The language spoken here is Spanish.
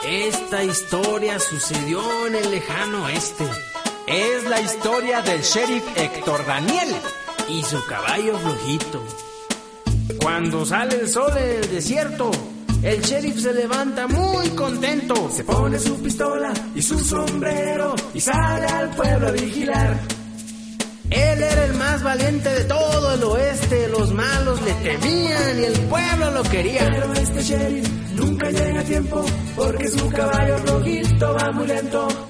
Esta historia sucedió en el lejano oeste. Es la historia del sheriff Héctor Daniel y su caballo flojito. Cuando sale el sol en el desierto, el sheriff se levanta muy contento. Se pone su pistola y su sombrero y sale al pueblo a vigilar. Él era el más valiente de todo el oeste. Los malos le temían y el pueblo lo quería. Pero este sheriff nunca llega a tiempo porque su caballo flojito va muy lento.